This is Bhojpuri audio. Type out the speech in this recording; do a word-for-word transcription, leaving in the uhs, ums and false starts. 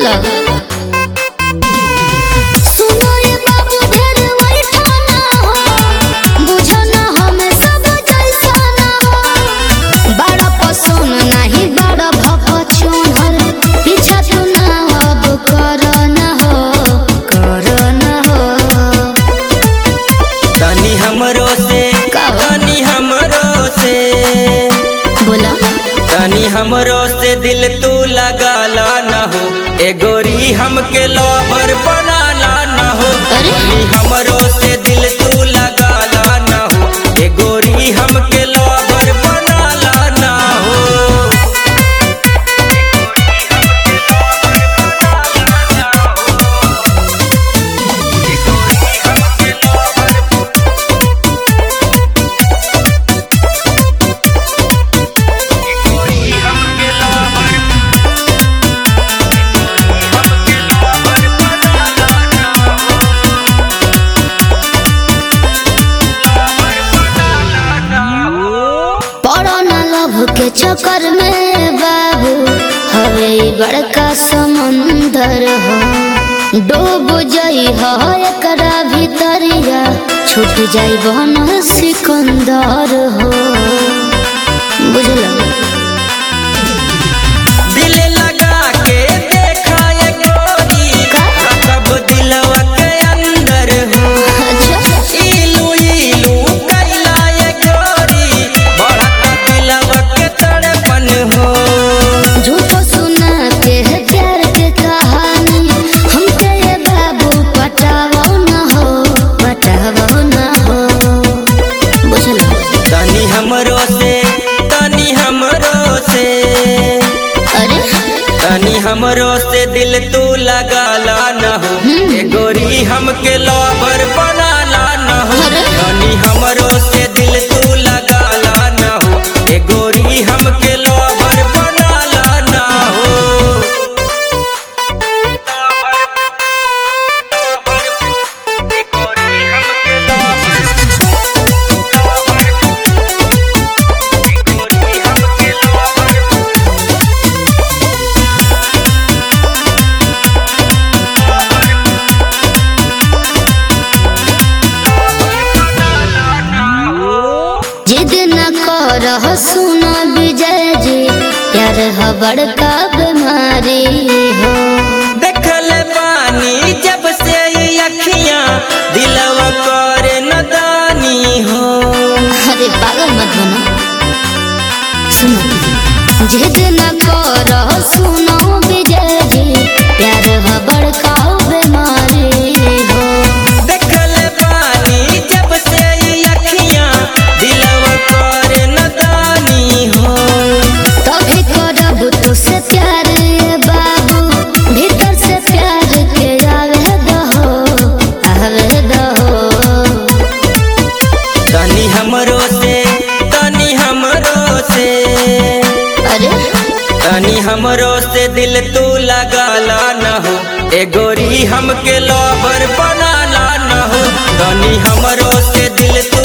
बुझला सुनो ये बाबू ढेर बैठा ना हो, बुझो ना हमें सब जैसा ना हो। बड़ा पसंद नहीं बड़ा भपचोनर, पीछा तू ना अब करो ना हो, करो ना हो। तनी हमरो से तनी हमरो से बोला तनी हमरो से दिल तू लगाला ना हो, ए गोरी हमके लवर बनाला ना हो। तनी हमरो से दिल तू लगाला ना हो, ए गोरी हमके लवर बनाला ना हो। के चक्कर में बाबू हवे बड़का समंदर हो, डूब जाई हो एकरा भीतरिया, छूट जाई बन सिकंदर हो। बुझला दिल लगा के देखा ये गोरी कब दिलवा के अंदर हो। इलू इलू कैला ये गोरी बढ़ता दिलवा के तड़पन हो। झूठो सुना के प्यार के कहानी हमके ये बाबू पटावो ना हो, पटावो ना हो। बुझला तनी हमरो से तनी हमरो से अरे तनी हमरो से दिल तू लगाला ना हो, ए गोरी हमके लवर बनाला ना हो। तनी हमरो से दिल तू लगाला ना हो, ए गोरी हमके लवर बनाला ना हो। जिद न करह सुनो विजय जी, प्यार ह बड़का बीमारी हो। देखल पानी जब से ये अखियां दिलवा करे नदानी हो। अरे पागल मत बनो, सुनो जिद न करह सुनो विजय जी, प्यार ह बड़का बीमारी हो। देखल पानी जब से ये अखियां दिलवा करे नदानी हो। तभी करब तुझसे प्यार ये बाबू, भीतर से प्यार के आवे दहो, आवे दहो। तनी हमरो से तनी हमरो से अरे तनी हमरो से दिल तू लगाला ना हो, ए गोरी हमके लवर बनाला ना हो। तनी हमरो से दिल तू